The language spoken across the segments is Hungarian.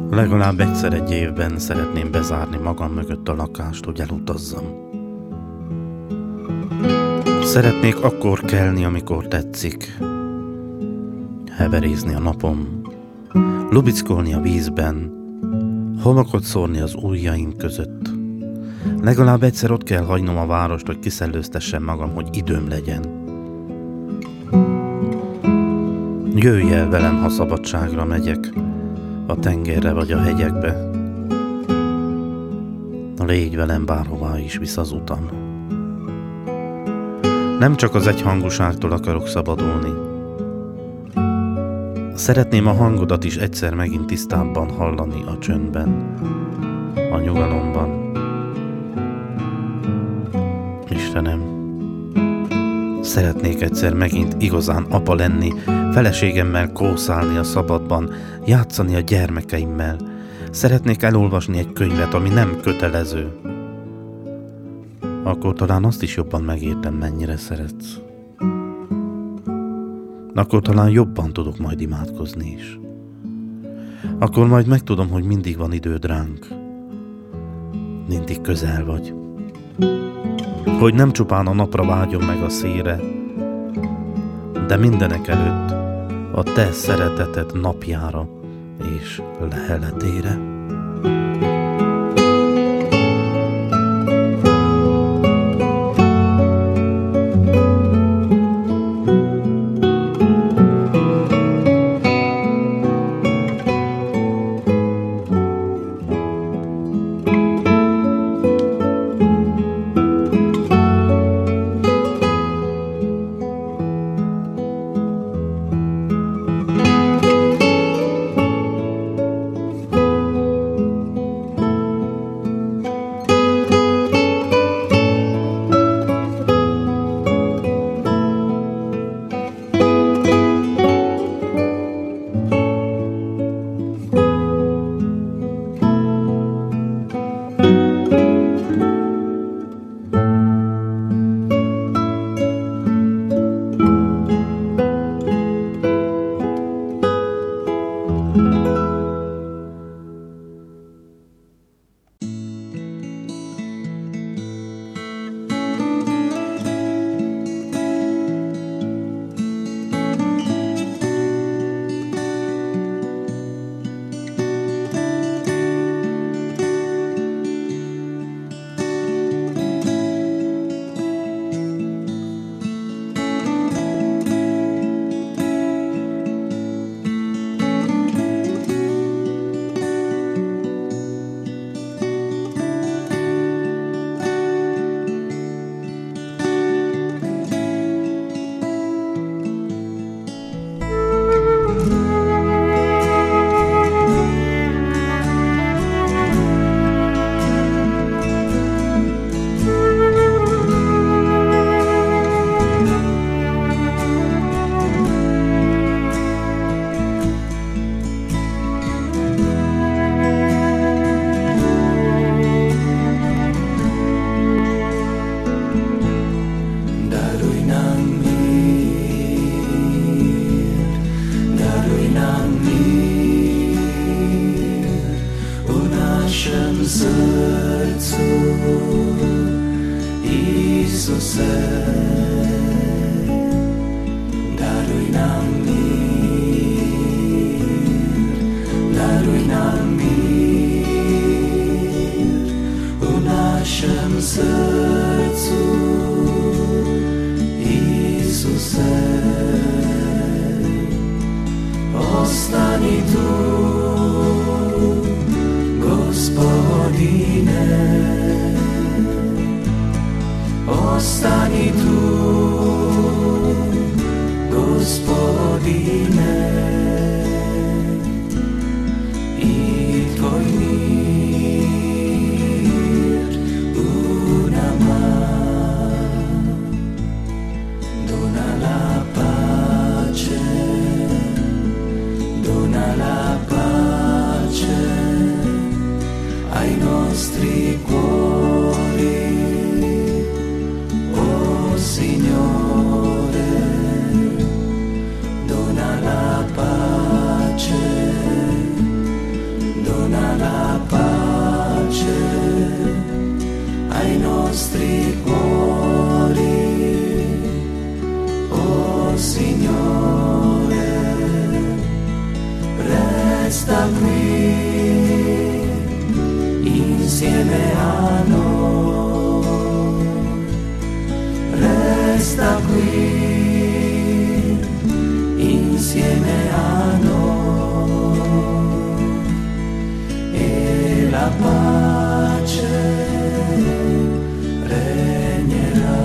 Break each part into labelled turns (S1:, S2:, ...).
S1: Legalább egyszer egy évben szeretném bezárni magam mögött a lakást, hogy elutazzam. Szeretnék akkor kelni, amikor tetszik, heverézni a napon, lubickolni a vízben, homokot szórni az ujjaim között. Legalább egyszer ott kell hagynom a várost, hogy kiszellőztessem magam, hogy időm legyen. Jöjj el velem, ha szabadságra megyek, a tengerre vagy a hegyekbe. Légy velem, bárhová is visz az utam. Nem csak az egyhangúságtól akarok szabadulni. Szeretném a hangodat is egyszer megint tisztábban hallani a csöndben, a nyugalomban. Istenem, szeretnék egyszer megint igazán apa lenni, feleségemmel kószálni a szabadban, játszani a gyermekeimmel. Szeretnék elolvasni egy könyvet, ami nem kötelező. Akkor talán azt is jobban megértem, mennyire szeretsz. Akkor talán jobban tudok majd imádkozni is. Akkor majd megtudom, hogy mindig van időd ránk. Mindig közel vagy. Hogy nem csupán a napra vágyom meg a szélre, de mindenek előtt a te szereteted napjára és leheletére.
S2: Dona la resta qui insieme a noi, resta qui insieme a noi, e la pace regnerà.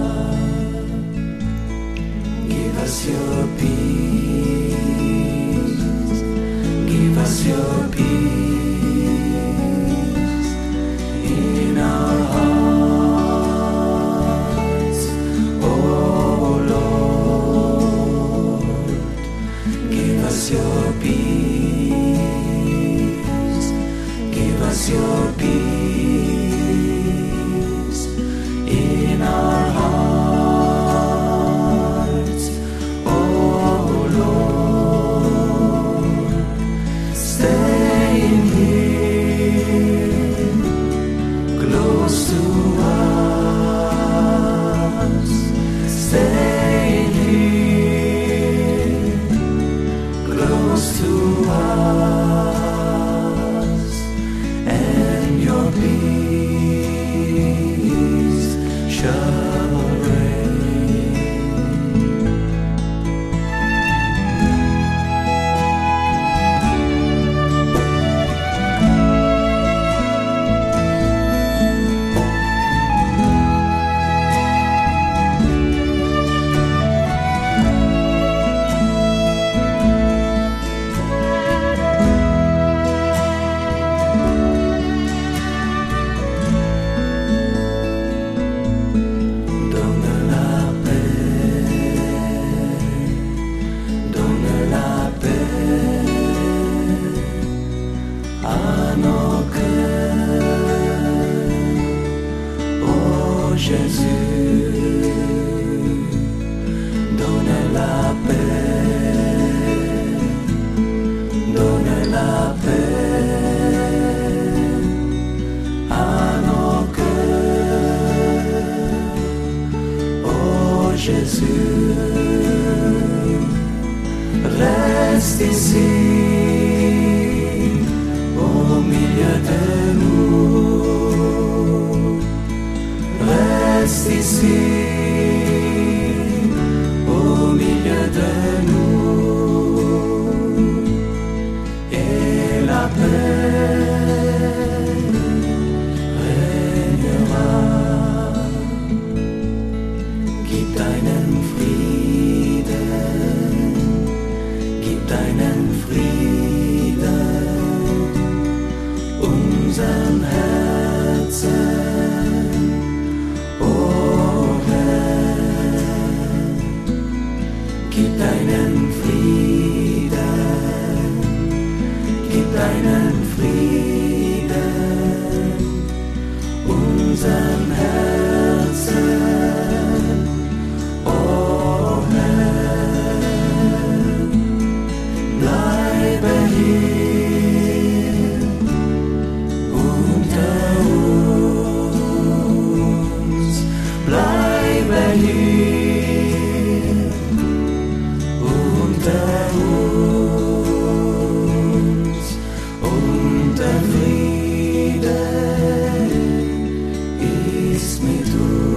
S2: Give us your peace, give us your peace in our hearts, oh Lord. Give us your peace, give us your peace in our hearts, oh Lord. Staying here close to us, staying here close to us, and your peace shall reign. Donne la paix à nos cœurs, oh Jésus. Donne la paix, donne la paix à nos cœurs, oh Jésus. Reste ici, au milieu de nous. Reste ici, au milieu de nous. Et la paix régnera. Gib deinen Frieden, gib deinen Frieden unseren Herzen, oh Herr. Gib deinen Frieden, gib deinen Frieden unseren Herzen, oh Herr. Bleibe hier unter uns, bleibe hier unter uns, und der Friede ist mit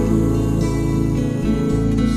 S2: uns.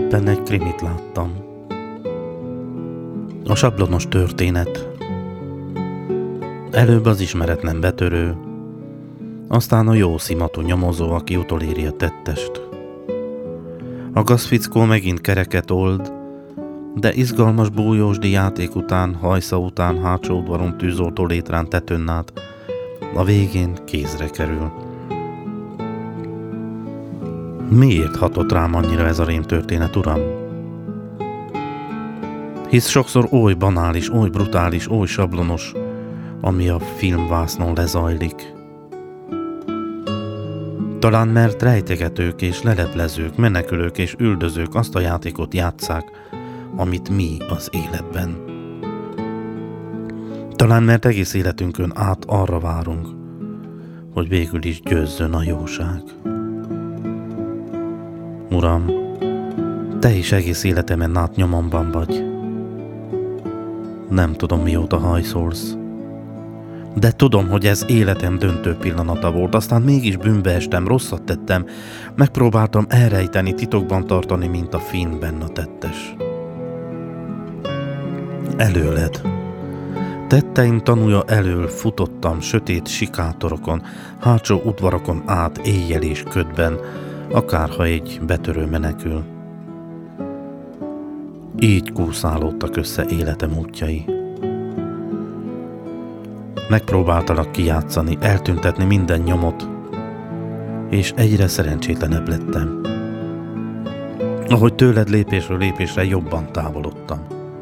S1: Éppen egy krimit láttam. A sablonos történet. Előbb az ismeretlen betörő, aztán a jó szimatú nyomozó, aki utoléri a tettest. A gazfickó megint kereket old, de izgalmas bújósdi játék után, hajsza után, hátsó udvaron tűzoltó létrán tetőn át, a végén kézre kerül. Miért hatott rám annyira ez a rémtörténet, uram? Hisz sokszor oly banális, oly brutális, oly sablonos, ami a filmvásznon lezajlik. Talán mert rejtegetők és leleplezők, menekülők és üldözők azt a játékot játsszák, amit mi az életben. Talán mert egész életünkön át arra várunk, hogy végül is győzzön a jóság. Uram, te is egész életemen át nyomomban vagy. Nem tudom, mióta hajszolsz, de tudom, hogy ez életem döntő pillanata volt, aztán mégis bűnbe estem, rosszat tettem, megpróbáltam elrejteni, titokban tartani, mint a filmben a tettes. Előled. Tetteim tanúja elől futottam sötét sikátorokon, hátsó udvarokon át, éjjel és ködben, akárha egy betörő menekül. Így kúszálódtak össze életem útjai. Megpróbáltalak kijátszani, eltüntetni minden nyomot, és egyre szerencsétlenebb lettem. Ahogy tőled lépésről lépésre jobban távolodtam.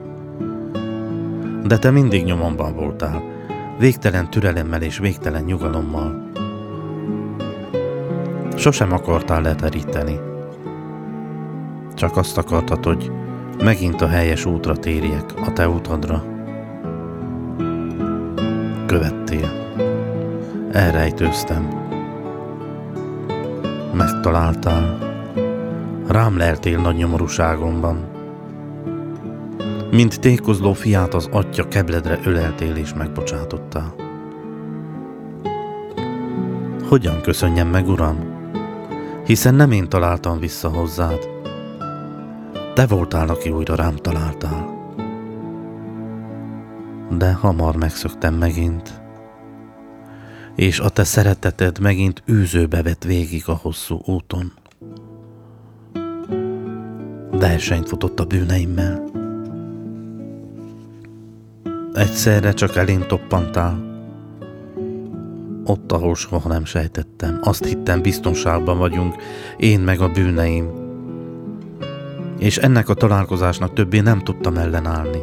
S1: De te mindig nyomomban voltál, végtelen türelemmel és végtelen nyugalommal. Sosem akartál leteríteni. Csak azt akartad, hogy megint a helyes útra térjek, a te utadra. Követtél. Elrejtőztem. Megtaláltál. Rám leltél nagy nyomorúságomban. Mint tékozló fiát az atya kebledre öleltél és megbocsátottál. Hogyan köszönjem meg, uram? Hiszen nem én találtam vissza hozzád. Te voltál, aki újra rám találtál. De hamar megszöktem megint, és a te szereteted megint űzőbe vett végig a hosszú úton. Versenyt futott a bűneimmel. Egyszerre csak elém toppantál. Ott, ahol soha nem sejtettem. Azt hittem, biztonságban vagyunk, én meg a bűneim. És ennek a találkozásnak többé nem tudtam ellenállni.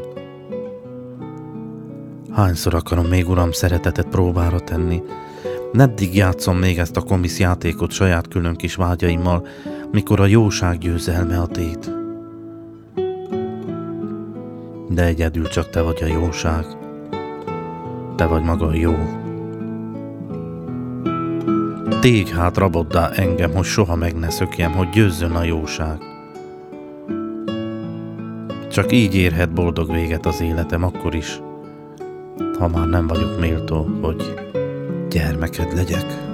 S1: Hányszor akarom még, uram, szeretetet próbára tenni? Meddig játszom még ezt a komisz játékot saját külön kis vágyaimmal, mikor a jóság győzelme a tét? De egyedül csak te vagy a jóság. Te vagy maga a jó. Tégy hát raboddá engem, hogy soha meg ne szökjem, hogy győzzön a jóság. Csak így érhet boldog véget az életem akkor is, ha már nem vagyok méltó, hogy gyermeked legyek.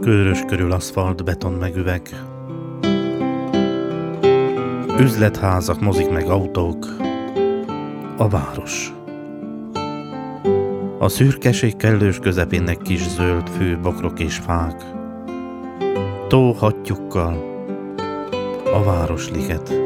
S1: Körös körül aszfalt, beton meg üveg. Üzletházak, mozik meg autók. A város. A szürkeség kellős közepének kis zöld fű, bokrok és fák. Tó hattyukkal. A városliget.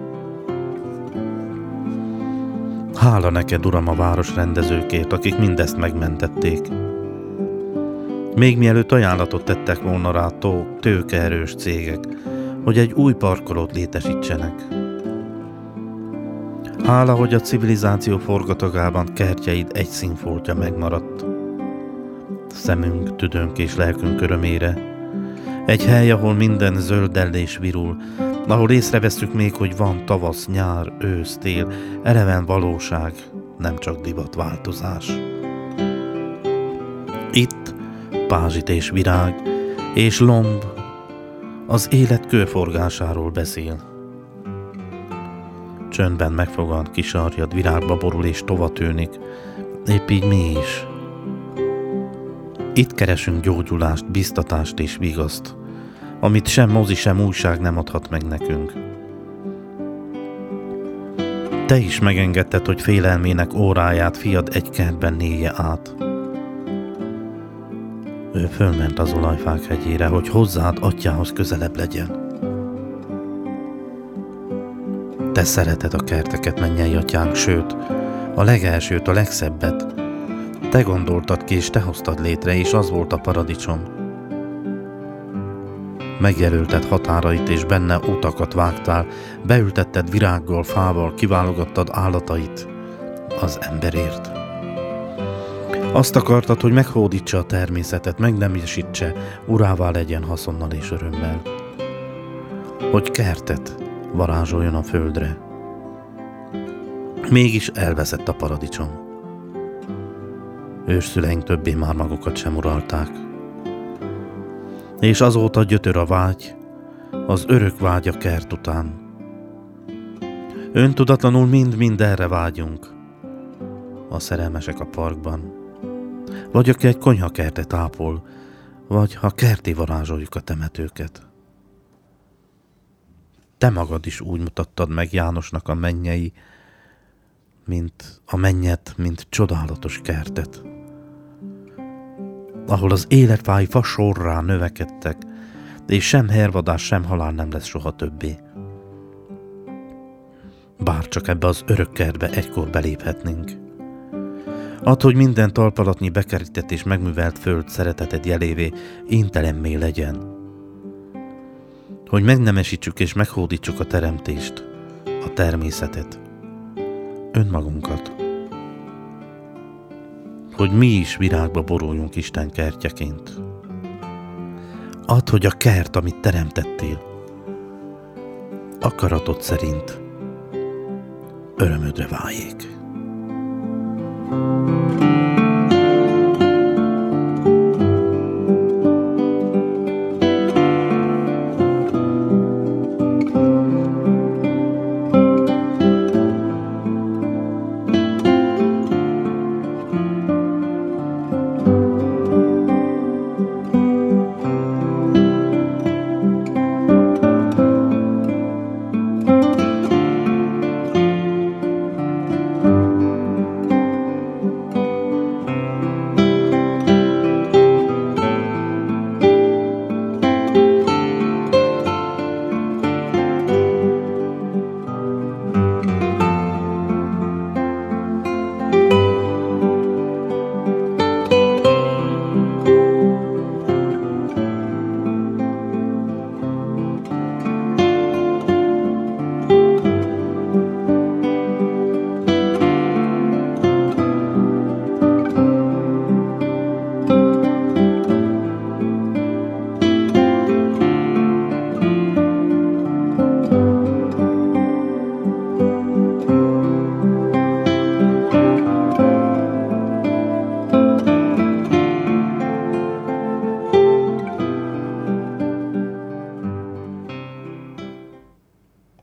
S1: Hála neked, Uram, a városrendezőkért, akik mindezt megmentették. Még mielőtt ajánlatot tettek volna rá tőkeerős cégek, hogy egy új parkolót létesítsenek. Hála, hogy a civilizáció forgatagában kertjeid egy színfoltja megmaradt. Szemünk, tüdőnk és lelkünk örömére. Egy hely, ahol minden zöldellés virul, ahol észrevesszük még, hogy van tavasz, nyár, ősz, tél, eleven valóság, nem csak divatváltozás. Itt pázsit és virág és lomb az élet körforgásáról beszél. Csöndben megfogad, kisarjad, virágba borul és tovatűnik, épp így mi is. Itt keresünk gyógyulást, biztatást és vigaszt, amit sem mozi, sem újság nem adhat meg nekünk. Te is megengedted, hogy félelmének óráját fiad egy kertben nélje át. Ő fölment az olajfák hegyére, hogy hozzád, atyához közelebb legyen. Te szereted a kerteket, mennyei atyánk, sőt, a legelsőt, a legszebbet. Te gondoltad ki, és te hoztad létre, és az volt a paradicsom. Megjelölted határait, és benne utakat vágtál, beültetted virággal, fával, kiválogattad állatait az emberért. Azt akartad, hogy meghódítsa a természetet, megnemesítse, urává legyen haszonnal és örömmel. Hogy kertet varázsoljon a földre. Mégis elveszett a paradicsom. Ősszüleink többé már magukat sem uralták. És azóta gyötör a vágy, az örök vágy a kert után. Öntudatlanul mind erre vágyunk. A szerelmesek a parkban, vagy aki egy konyhakertet ápol, vagy ha kerté varázsoljuk a temetőket. Te magad is úgy mutattad meg Jánosnak a mennyei, mint a mennyet, mint csodálatos kertet, ahol az életfái fa sorrá növekedtek, és sem hervadás, sem halál nem lesz soha többé. Bár csak ebbe az örök kertbe egykor beléphetnénk. Add, hogy minden talpalatnyi bekerített és megművelt föld szereteted jelévé éntelemmé legyen. Hogy megnemesítsük és meghódítsuk a teremtést, a természetet, önmagunkat. Hogy mi is virágba boruljunk Isten kertjeként. Add, hogy a kert, amit teremtettél, akaratod szerint örömödre váljék.